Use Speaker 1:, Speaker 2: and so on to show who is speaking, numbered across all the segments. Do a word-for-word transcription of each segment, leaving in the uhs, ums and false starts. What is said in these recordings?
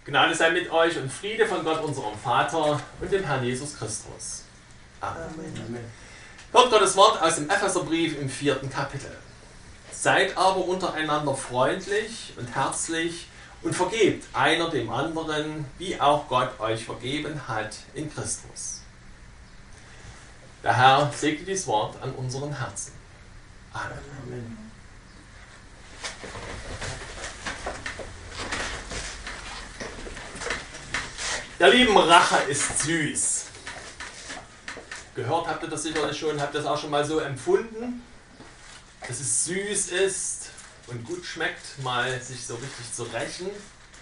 Speaker 1: Gnade sei mit euch und Friede von Gott, unserem Vater und dem Herrn Jesus Christus. Amen. Amen. Hört Gottes Wort aus dem Epheserbrief im vierten Kapitel. Seid aber untereinander freundlich und herzlich und vergebt einer dem anderen, wie auch Gott euch vergeben hat in Christus. Der Herr segne dieses Wort an unseren Herzen. Amen. Amen. Der lieben Rache ist süß. Gehört habt ihr das sicherlich schon, habt ihr das auch schon mal so empfunden, dass es süß ist und gut schmeckt, mal sich so richtig zu rächen.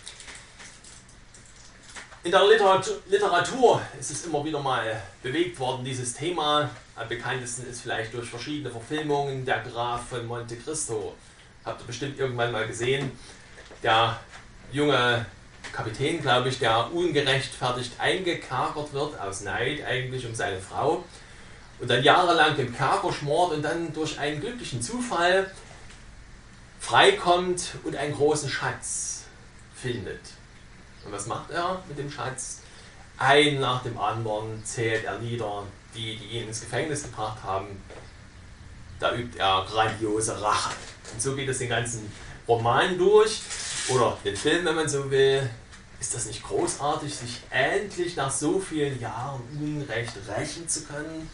Speaker 1: In der Literatur, Literatur ist es immer wieder mal bewegt worden, dieses Thema. Am bekanntesten ist vielleicht durch verschiedene Verfilmungen der Graf von Monte Cristo. Habt ihr bestimmt irgendwann mal gesehen. Der junge Kapitän, glaube ich, der ungerechtfertigt eingekerkert wird, aus Neid eigentlich um seine Frau. Und dann jahrelang im Kerker schmort und dann durch einen glücklichen Zufall freikommt und einen großen Schatz findet. Und was macht er mit dem Schatz? Ein nach dem anderen zählt er nieder, die, die ihn ins Gefängnis gebracht haben. Da übt er grandiose Rache. Und so geht es den ganzen Roman durch, oder den Film, wenn man so will. Ist das nicht großartig, sich endlich nach so vielen Jahren Unrecht rächen zu können?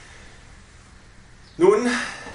Speaker 1: Nun,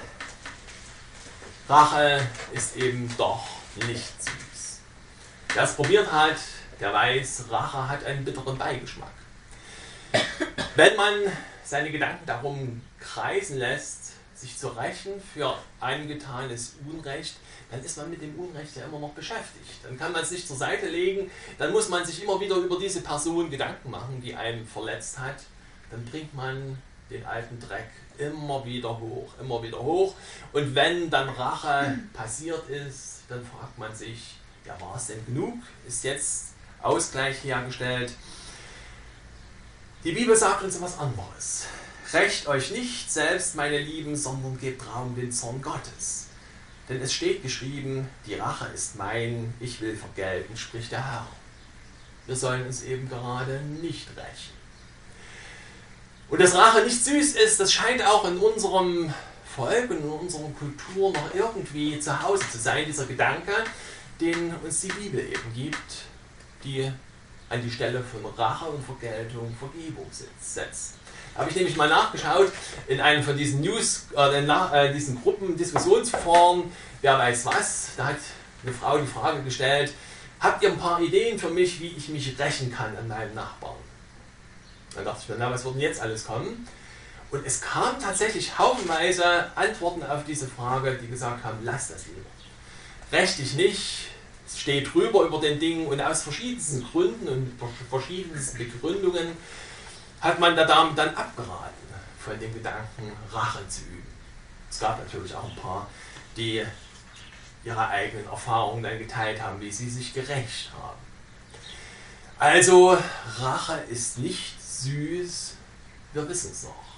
Speaker 1: Rache ist eben doch nicht süß. Wer es probiert hat, der weiß, Rache hat einen bitteren Beigeschmack. Wenn man seine Gedanken darum kreisen lässt, sich zu rächen für angetanes Unrecht, dann ist man mit dem Unrecht ja immer noch beschäftigt. Dann kann man es nicht zur Seite legen, dann muss man sich immer wieder über diese Person Gedanken machen, die einen verletzt hat. Dann bringt man den alten Dreck immer wieder hoch, immer wieder hoch. Und wenn dann Rache passiert ist, dann fragt man sich, ja, war es denn genug? Ist jetzt Ausgleich hergestellt? Die Bibel sagt uns etwas anderes. Rächt euch nicht selbst, meine Lieben, sondern gebt Raum dem Zorn Gottes. Denn es steht geschrieben, die Rache ist mein, ich will vergelten, spricht der Herr. Wir sollen uns eben gerade nicht rächen. Und dass Rache nicht süß ist, das scheint auch in unserem Volk und in unserer Kultur noch irgendwie zu Hause zu sein, dieser Gedanke, den uns die Bibel eben gibt, die an die Stelle von Rache und Vergeltung Vergebung setzt. Habe ich nämlich mal nachgeschaut in einem von diesen News, äh, äh, diesen Gruppen, Diskussionsforen, wer weiß was, da hat eine Frau die Frage gestellt, habt ihr ein paar Ideen für mich, wie ich mich rächen kann an meinem Nachbarn? Dann dachte ich mir, na, was wird denn jetzt alles kommen? Und es kamen tatsächlich haufenweise Antworten auf diese Frage, die gesagt haben, lass das lieber. Räch dich nicht, es steht drüber über den Dingen und aus verschiedensten Gründen und verschiedensten Begründungen hat man der Dame dann abgeraten, von dem Gedanken, Rache zu üben. Es gab natürlich auch ein paar, die ihre eigenen Erfahrungen dann geteilt haben, wie sie sich gerächt haben. Also, Rache ist nicht süß, wir wissen es noch.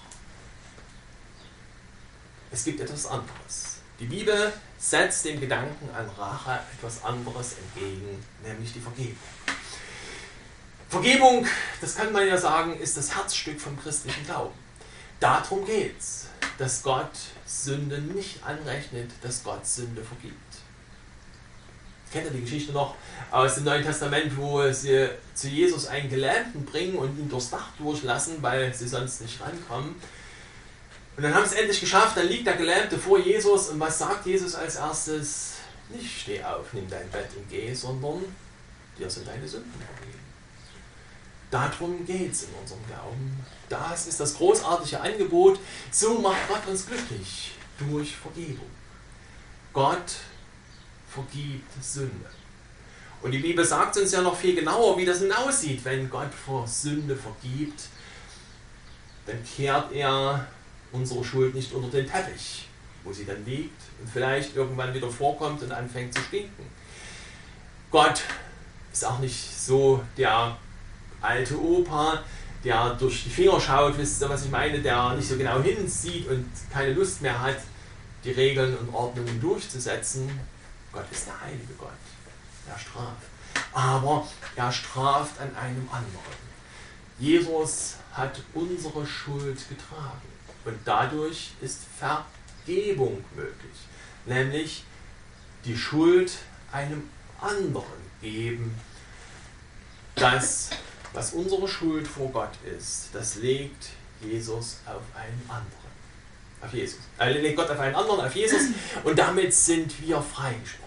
Speaker 1: Es gibt etwas anderes. Die Bibel setzt dem Gedanken an Rache etwas anderes entgegen, nämlich die Vergebung. Vergebung, das kann man ja sagen, ist das Herzstück vom christlichen Glauben. Darum geht es, dass Gott Sünde nicht anrechnet, dass Gott Sünde vergibt. Kennt ihr die Geschichte noch aus dem Neuen Testament, wo sie zu Jesus einen Gelähmten bringen und ihn durchs Dach durchlassen, weil sie sonst nicht rankommen. Und dann haben sie es endlich geschafft, dann liegt der Gelähmte vor Jesus und was sagt Jesus als erstes? Nicht steh auf, nimm dein Bett und geh, sondern dir sind deine Sünden vergeben. Darum geht es in unserem Glauben. Das ist das großartige Angebot. So macht Gott uns glücklich durch Vergebung. Gott vergibt Sünde. Und die Bibel sagt uns ja noch viel genauer, wie das nun aussieht, wenn Gott vor Sünde vergibt. Dann kehrt er unsere Schuld nicht unter den Teppich, wo sie dann liegt und vielleicht irgendwann wieder vorkommt und anfängt zu stinken. Gott ist auch nicht so der alte Opa, der durch die Finger schaut, wisst ihr, was ich meine, der nicht so genau hinsieht und keine Lust mehr hat, die Regeln und Ordnungen durchzusetzen. Gott ist der heilige Gott, der straft. aber er straft an einem anderen. Jesus hat unsere Schuld getragen und dadurch ist Vergebung möglich, nämlich die Schuld einem anderen geben. Das, was unsere Schuld vor Gott ist, das legt Jesus auf einen anderen. Auf Jesus. Er legt Gott auf einen anderen, auf Jesus, und damit sind wir freigesprochen.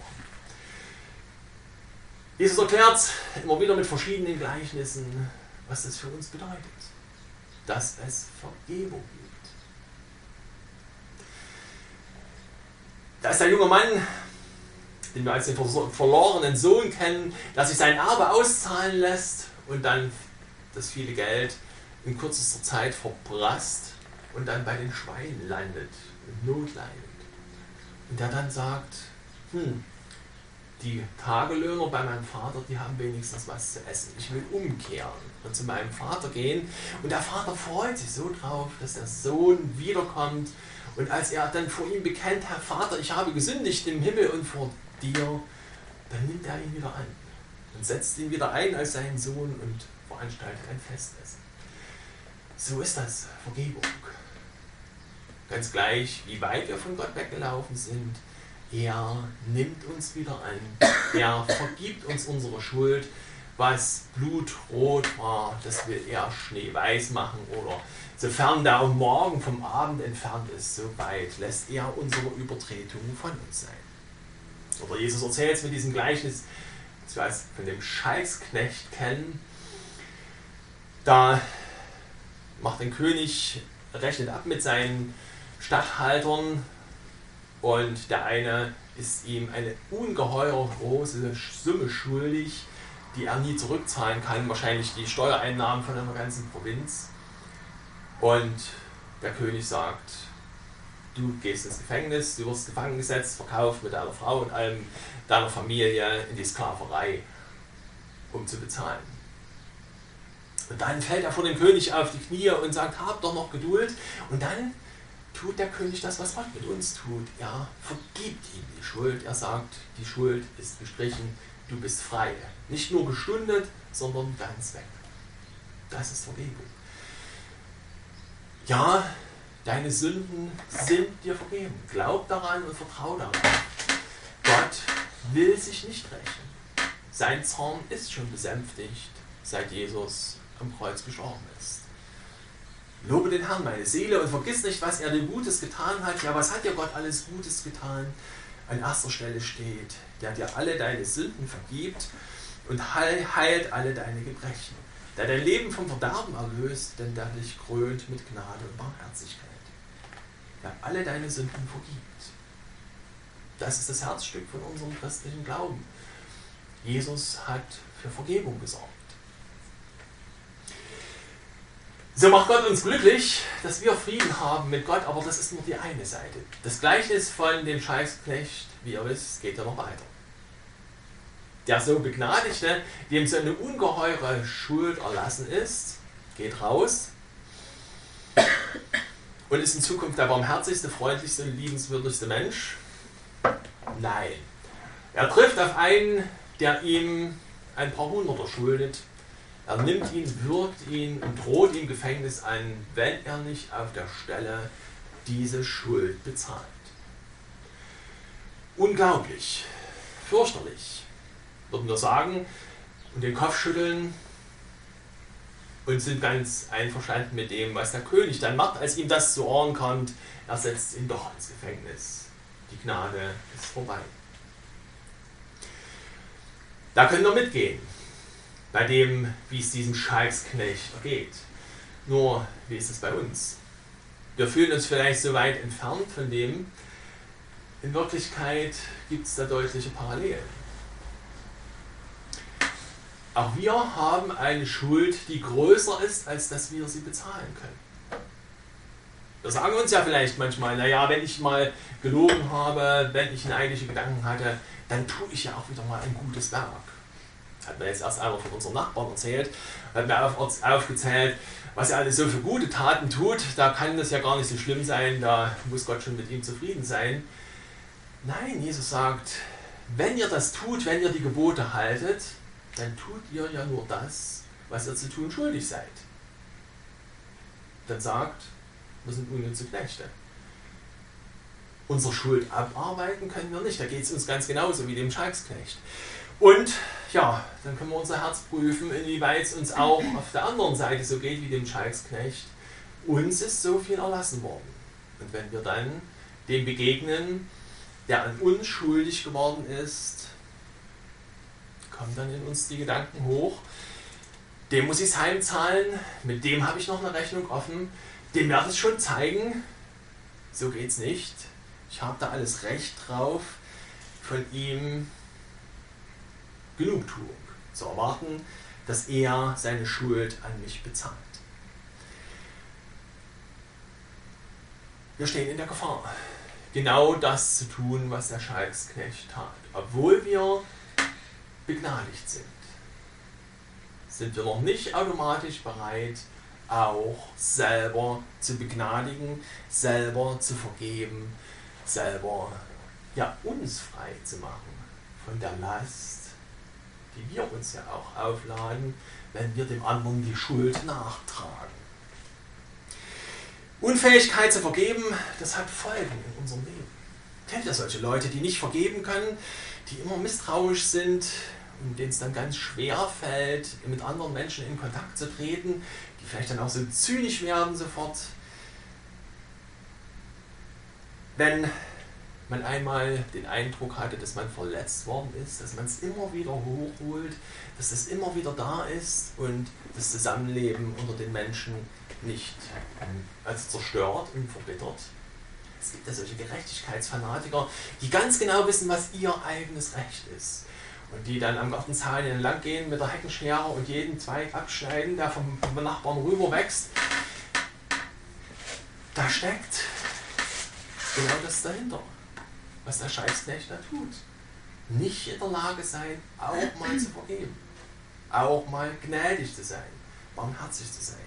Speaker 1: Jesus erklärt immer wieder mit verschiedenen Gleichnissen, was das für uns bedeutet, dass es Vergebung gibt. Da ist der junge Mann, den wir als den verlorenen Sohn kennen, der sich sein Erbe auszahlen lässt und dann das viele Geld in kürzester Zeit verprasst und dann bei den Schweinen landet und Not leidet. Und der dann sagt, hm, die Tagelöhner bei meinem Vater, die haben wenigstens was zu essen. Ich will umkehren und zu meinem Vater gehen. Und der Vater freut sich so drauf, dass der Sohn wiederkommt. Und als er dann vor ihm bekennt, Herr Vater, ich habe gesündigt im Himmel und vor dir, dann nimmt er ihn wieder an und setzt ihn wieder ein als seinen Sohn und veranstaltet ein Festessen. So ist das Vergebung. Ganz gleich, wie weit wir von Gott weggelaufen sind, er nimmt uns wieder an. Er vergibt uns unsere Schuld. Was blutrot war, das will er schneeweiß machen. Oder sofern der Morgen vom Abend entfernt ist, so weit lässt er unsere Übertretungen von uns sein. Oder Jesus erzählt es mit diesem Gleichnis, das wir als von dem Schalksknecht kennen. Da macht ein König, rechnet ab mit seinen Statthaltern, und der eine ist ihm eine ungeheure große Summe schuldig, die er nie zurückzahlen kann, wahrscheinlich die Steuereinnahmen von einer ganzen Provinz. Und der König sagt, du gehst ins Gefängnis, du wirst gefangen gesetzt, verkauft mit deiner Frau und allem deiner Familie in die Sklaverei, um zu bezahlen. Und dann fällt er vor dem König auf die Knie und sagt, hab doch noch Geduld. Und dann tut der König das, was Gott mit uns tut. Er vergibt ihm die Schuld. Er sagt, die Schuld ist gestrichen, du bist frei. Nicht nur gestundet, sondern ganz weg. Das ist Vergebung. Ja, deine Sünden sind dir vergeben. Glaub daran und vertrau daran. Gott will sich nicht rächen. Sein Zorn ist schon besänftigt, seit Jesus am Kreuz gestorben ist. Lobe den Herrn, meine Seele, und vergiss nicht, was er dir Gutes getan hat. Ja, was hat dir Gott alles Gutes getan? An erster Stelle steht, der dir alle deine Sünden vergibt und heilt alle deine Gebrechen. Der dein Leben vom Verderben erlöst, denn der dich krönt mit Gnade und Barmherzigkeit. Der alle deine Sünden vergibt. Das ist das Herzstück von unserem christlichen Glauben. Jesus hat für Vergebung gesorgt. So macht Gott uns glücklich, dass wir Frieden haben mit Gott, aber das ist nur die eine Seite. Das Gleichnis von dem Schalksknecht, wie ihr wisst, geht ja noch weiter. Der so Begnadigte, dem so eine ungeheure Schuld erlassen ist, geht raus und ist in Zukunft der barmherzigste, freundlichste und liebenswürdigste Mensch. Nein. Er trifft auf einen, der ihm ein paar Hunderter schuldet. Er nimmt ihn, würgt ihn und droht ihm Gefängnis an, wenn er nicht auf der Stelle diese Schuld bezahlt. Unglaublich, fürchterlich, würden wir sagen, und den Kopf schütteln und sind ganz einverstanden mit dem, was der König dann macht, als ihm das zu Ohren kommt. Er setzt ihn doch ins Gefängnis. Die Gnade ist vorbei. Da können wir mitgehen, bei dem, wie es diesem Schalksknecht ergeht. Nur, wie ist es bei uns? Wir fühlen uns vielleicht so weit entfernt von dem. In Wirklichkeit gibt es da deutliche Parallelen. Auch wir haben eine Schuld, die größer ist, als dass wir sie bezahlen können. Wir sagen uns ja vielleicht manchmal, naja, wenn ich mal gelogen habe, wenn ich neidische Gedanken hatte, dann tue ich ja auch wieder mal ein gutes Werk. Hat mir jetzt erst einer von unseren Nachbarn erzählt, hat mir auf, aufgezählt, was er alles so für gute Taten tut. Da kann das ja gar nicht so schlimm sein, da muss Gott schon mit ihm zufrieden sein. Nein, Jesus sagt, wenn ihr das tut, wenn ihr die Gebote haltet, dann tut ihr ja nur das, was ihr zu tun schuldig seid. Dann sagt, wir sind unnütze Knechte. Unsere Schuld abarbeiten können wir nicht, da geht es uns ganz genauso wie dem Schalksknecht. Und ja, dann können wir unser Herz prüfen, inwieweit es uns auch auf der anderen Seite so geht wie dem Schalksknecht. Uns ist so viel erlassen worden. Und wenn wir dann dem begegnen, der an uns schuldig geworden ist, kommen dann in uns die Gedanken hoch, dem muss ich es heimzahlen, mit dem habe ich noch eine Rechnung offen, dem werde ich schon zeigen, so geht's nicht. Ich habe da alles Recht drauf, von ihm Genugtuung zu erwarten, dass er seine Schuld an mich bezahlt. Wir stehen in der Gefahr, genau das zu tun, was der Schalksknecht tat. Obwohl wir begnadigt sind, sind wir noch nicht automatisch bereit, auch selber zu begnadigen, selber zu vergeben, selber ja, uns frei zu machen von der Last, die wir uns ja auch aufladen, wenn wir dem anderen die Schuld nachtragen. Unfähigkeit zu vergeben, das hat Folgen in unserem Leben. Kennt ihr solche Leute, die nicht vergeben können, die immer misstrauisch sind und denen es dann ganz schwer fällt, mit anderen Menschen in Kontakt zu treten, die vielleicht dann auch so zynisch werden sofort? Wenn man einmal den Eindruck hatte, dass man verletzt worden ist, dass man es immer wieder hochholt, dass es immer wieder da ist und das Zusammenleben unter den Menschen nicht als zerstört und verbittert. Es gibt ja solche Gerechtigkeitsfanatiker, die ganz genau wissen, was ihr eigenes Recht ist. Und die dann am Gartenzaun entlang gehen mit der Heckenschere und jeden Zweig abschneiden, der vom, vom Nachbarn rüber wächst. Da steckt genau das dahinter, was der Schalksknecht da tut. Nicht in der Lage sein, auch mal zu vergeben. Auch mal gnädig zu sein, barmherzig zu sein.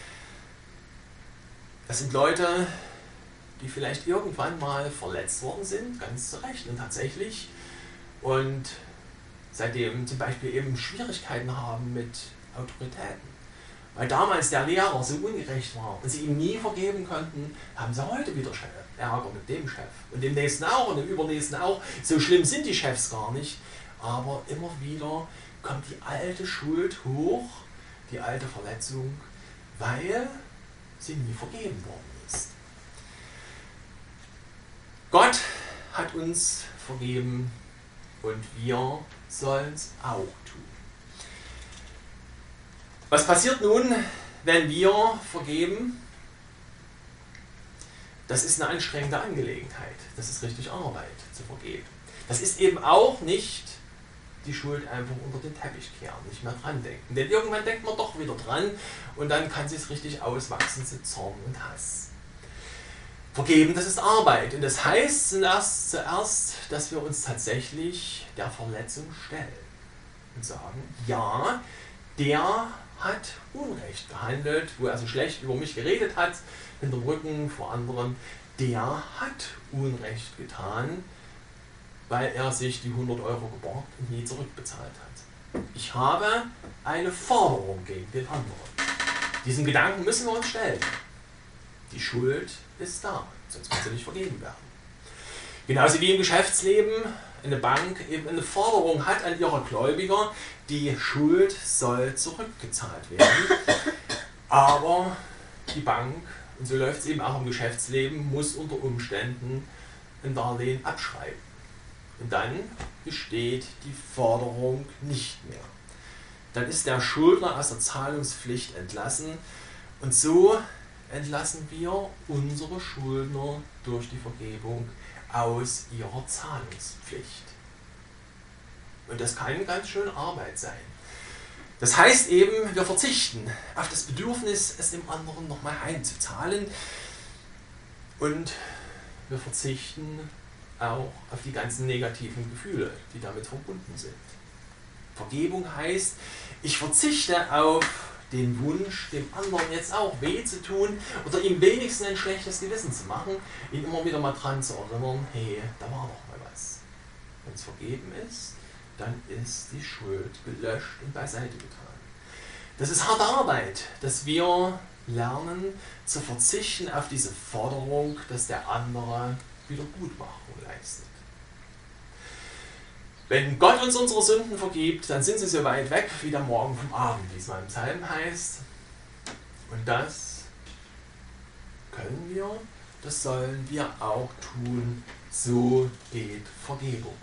Speaker 1: Das sind Leute, die vielleicht irgendwann mal verletzt worden sind, ganz zu Recht und tatsächlich, und seitdem zum Beispiel eben Schwierigkeiten haben mit Autoritäten. Weil damals der Lehrer so ungerecht war und sie ihm nie vergeben konnten, haben sie heute wieder Ärger mit dem Chef und dem nächsten auch und dem übernächsten auch. So schlimm sind die Chefs gar nicht, aber immer wieder kommt die alte Schuld hoch, die alte Verletzung, weil sie nie vergeben worden ist. Gott hat uns vergeben und wir sollen es auch tun. Was passiert nun, wenn wir vergeben? Das ist eine anstrengende Angelegenheit. Das ist richtig Arbeit, zu vergeben. Das ist eben auch nicht die Schuld einfach unter den Teppich kehren, nicht mehr dran denken. Denn irgendwann denkt man doch wieder dran und dann kann es richtig auswachsen zu Zorn und Hass. Vergeben, das ist Arbeit. Und das heißt zuerst, zuerst, dass wir uns tatsächlich der Verletzung stellen und sagen, ja, der hat Unrecht gehandelt, wo er so schlecht über mich geredet hat, hinterm Rücken vor anderen, der hat Unrecht getan, weil er sich die hundert Euro geborgt und nie zurückbezahlt hat. Ich habe eine Forderung gegen den anderen. Diesen Gedanken müssen wir uns stellen. Die Schuld ist da, sonst kann sie nicht vergeben werden. Genauso wie im Geschäftsleben eine Bank eben eine Forderung hat an ihre Gläubiger, die Schuld soll zurückgezahlt werden. Aber die Bank, und so läuft es eben auch im Geschäftsleben, muss unter Umständen ein Darlehen abschreiben. Und dann besteht die Forderung nicht mehr. Dann ist der Schuldner aus der Zahlungspflicht entlassen und so entlassen wir unsere Schuldner durch die Vergebung aus ihrer Zahlungspflicht. Und das kann ganz schön Arbeit sein. Das heißt eben, wir verzichten auf das Bedürfnis, es dem anderen nochmal heimzuzahlen, und wir verzichten auch auf die ganzen negativen Gefühle, die damit verbunden sind. Vergebung heißt, ich verzichte auf den Wunsch, dem anderen jetzt auch weh zu tun oder ihm wenigstens ein schlechtes Gewissen zu machen, ihn immer wieder mal dran zu erinnern, hey, da war doch mal was. Wenn es vergeben ist, dann ist die Schuld gelöscht und beiseite getan. Das ist harte Arbeit, dass wir lernen zu verzichten auf diese Forderung, dass der andere Wiedergutmachung leistet. Wenn Gott uns unsere Sünden vergibt, dann sind sie so weit weg wie der Morgen vom Abend, wie es mal im Psalm heißt. Und das können wir, das sollen wir auch tun. So geht Vergebung.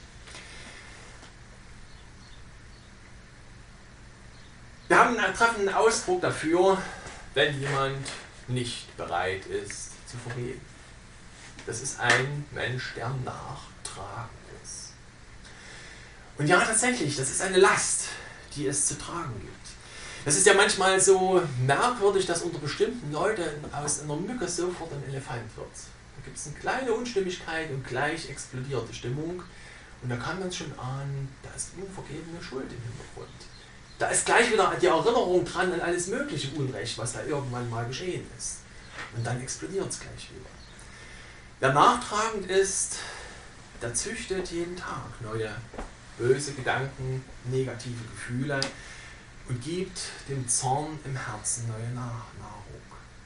Speaker 1: Wir haben einen treffenden Ausdruck dafür, wenn jemand nicht bereit ist zu vergeben. Das ist ein Mensch, der nachtragend ist. Und ja, tatsächlich, das ist eine Last, die es zu tragen gibt. Das ist ja manchmal so merkwürdig, dass unter bestimmten Leuten aus einer Mücke sofort ein Elefant wird. Da gibt es eine kleine Unstimmigkeit und gleich explodiert die Stimmung. Und da kann man schon ahnen, da ist unvergebene Schuld im Hintergrund. Da ist gleich wieder die Erinnerung dran an alles mögliche Unrecht, was da irgendwann mal geschehen ist. Und dann explodiert es gleich wieder. Wer nachtragend ist, der züchtet jeden Tag neue böse Gedanken, negative Gefühle und gibt dem Zorn im Herzen neue Nahrung.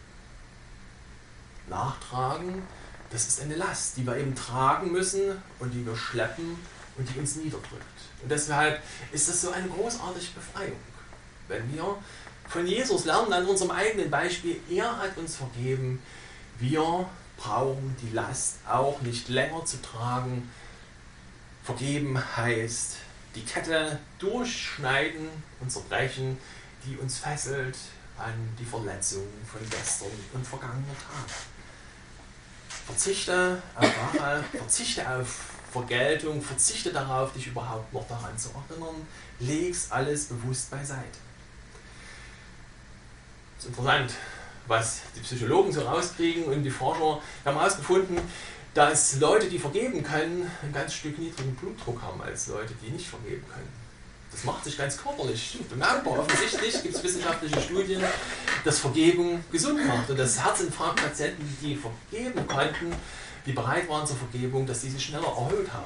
Speaker 1: Nachtragen, das ist eine Last, die wir eben tragen müssen und die wir schleppen und die uns niederdrückt. Und deshalb ist das so eine großartige Befreiung, wenn wir von Jesus lernen, an unserem eigenen Beispiel, er hat uns vergeben, wir brauchen die Last auch nicht länger zu tragen. Vergeben heißt, die Kette durchschneiden und zerbrechen, die uns fesselt an die Verletzungen von gestern und vergangener Tage. Verzichte auf Rache, verzichte auf Vergeltung, verzichte darauf, dich überhaupt noch daran zu erinnern, leg's alles bewusst beiseite. Das ist interessant, was die Psychologen so rauskriegen und die Forscher haben herausgefunden, dass Leute, die vergeben können, ein ganz Stück niedrigen Blutdruck haben als Leute, die nicht vergeben können. Das macht sich ganz körperlich bemerkbar. Offensichtlich gibt es wissenschaftliche Studien, dass Vergebung gesund macht und dass Herzinfarktpatienten, die vergeben konnten, die bereit waren zur Vergebung, dass sie sich schneller erhöht haben.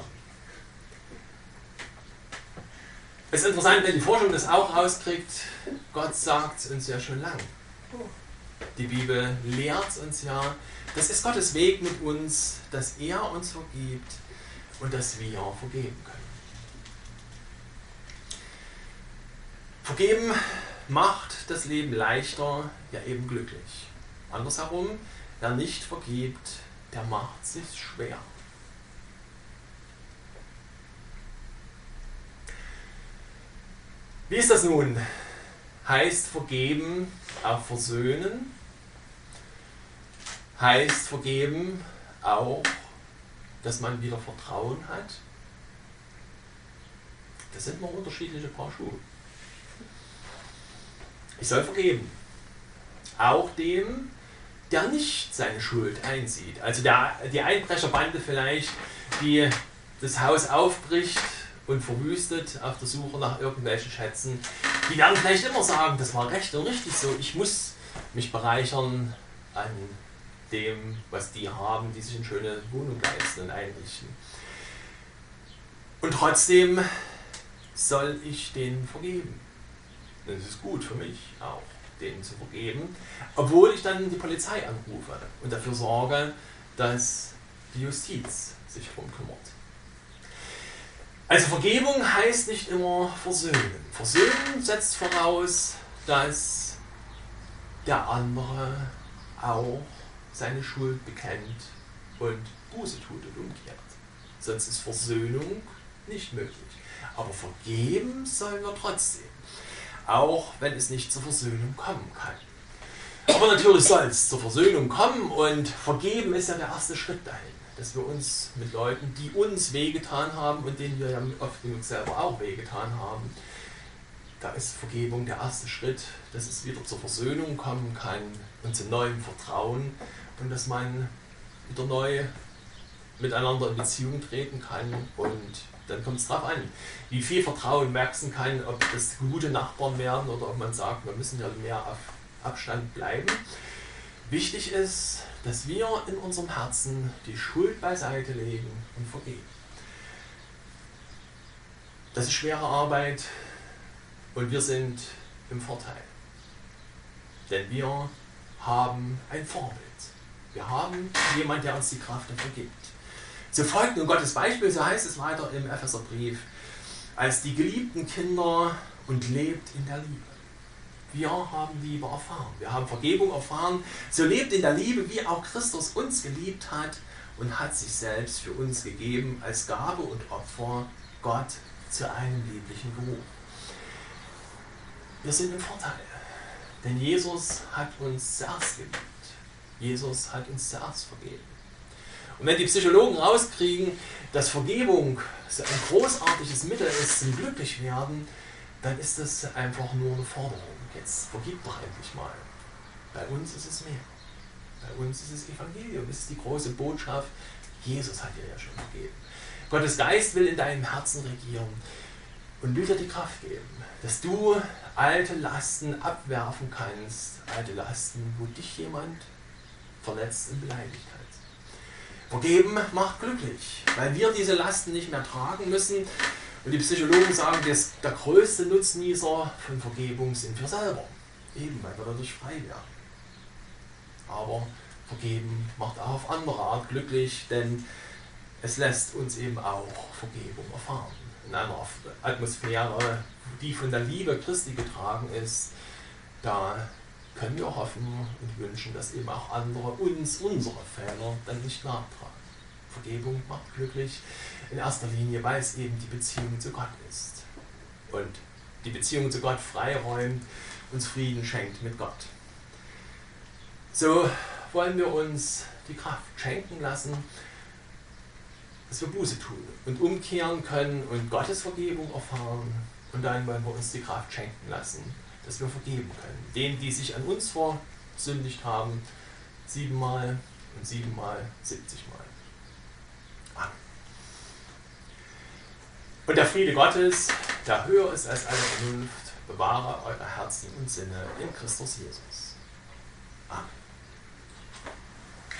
Speaker 1: Es ist interessant, wenn die Forschung das auch rauskriegt. Gott sagt es uns ja schon lang. Die Bibel lehrt uns ja, das ist Gottes Weg mit uns, dass er uns vergibt und dass wir vergeben können. Vergeben macht das Leben leichter, ja eben glücklich. Andersherum, wer nicht vergibt, der macht es sich schwer. Wie ist das nun? Heißt vergeben auch versöhnen? Heißt vergeben auch, dass man wieder Vertrauen hat? Das sind noch unterschiedliche Paar Schuhe. Ich soll vergeben. Auch dem, der nicht seine Schuld einsieht. Also der, die Einbrecherbande vielleicht, die das Haus aufbricht und verwüstet auf der Suche nach irgendwelchen Schätzen, die werden vielleicht immer sagen, das war recht und richtig so, ich muss mich bereichern an dem, was die haben, die sich eine schöne Wohnung leisten und einrichten. Und trotzdem soll ich denen vergeben. Und es ist gut für mich auch, denen zu vergeben, obwohl ich dann die Polizei anrufe und dafür sorge, dass die Justiz sich darum kümmert. Also Vergebung heißt nicht immer versöhnen. Versöhnen setzt voraus, dass der andere auch seine Schuld bekennt und Buße tut und umkehrt. Sonst ist Versöhnung nicht möglich. Aber vergeben sollen wir trotzdem, auch wenn es nicht zur Versöhnung kommen kann. Aber natürlich soll es zur Versöhnung kommen und vergeben ist ja der erste Schritt dahin. Dass wir uns mit Leuten, die uns wehgetan haben und denen wir ja oft genug selber auch wehgetan haben, da ist Vergebung der erste Schritt, dass es wieder zur Versöhnung kommen kann und zu neuem Vertrauen und dass man wieder neu miteinander in Beziehung treten kann und dann kommt es darauf an, wie viel Vertrauen wachsen kann, ob das gute Nachbarn werden oder ob man sagt, wir müssen ja mehr auf Abstand bleiben. Wichtig ist, dass wir in unserem Herzen die Schuld beiseite legen und vergeben. Das ist schwere Arbeit und wir sind im Vorteil. Denn wir haben ein Vorbild. Wir haben jemanden, der uns die Kraft dafür gibt. So folgt nun Gottes Beispiel, so heißt es weiter im Epheserbrief, als die geliebten Kinder und lebt in der Liebe. Wir haben Liebe erfahren, wir haben Vergebung erfahren. So lebt in der Liebe, wie auch Christus uns geliebt hat und hat sich selbst für uns gegeben als Gabe und Opfer Gott zu einem lieblichen Geruch. Wir sind im Vorteil, denn Jesus hat uns zuerst geliebt. Jesus hat uns zuerst vergeben. Und wenn die Psychologen rauskriegen, dass Vergebung so ein großartiges Mittel ist zum Glücklichwerden, dann ist das einfach nur eine Forderung. Jetzt vergib doch endlich mal. Bei uns ist es mehr. Bei uns ist es Evangelium, das ist die große Botschaft. Jesus hat dir ja schon vergeben. Gottes Geist will in deinem Herzen regieren und will dir die Kraft geben, dass du alte Lasten abwerfen kannst, alte Lasten, wo dich jemand verletzt und beleidigt hat. Vergeben macht glücklich, weil wir diese Lasten nicht mehr tragen müssen. Und die Psychologen sagen, dass der größte Nutznießer von Vergebung sind wir selber. Eben, weil wir dadurch frei werden. Aber Vergeben macht auch auf andere Art glücklich, denn es lässt uns eben auch Vergebung erfahren. In einer Atmosphäre, die von der Liebe Christi getragen ist, da können wir hoffen und wünschen, dass eben auch andere uns unsere Fehler dann nicht nachtragen. Vergebung macht glücklich in erster Linie, weil es eben die Beziehung zu Gott ist. Und die Beziehung zu Gott freiräumt, uns Frieden schenkt mit Gott. So wollen wir uns die Kraft schenken lassen, dass wir Buße tun und umkehren können und Gottes Vergebung erfahren. Und dann wollen wir uns die Kraft schenken lassen, dass wir vergeben können. Denen, die sich an uns versündigt haben, siebenmal und siebenmal, siebzigmal. Amen. Und der Friede Gottes, der höher ist als alle Vernunft, bewahre eure Herzen und Sinne in Christus Jesus. Amen.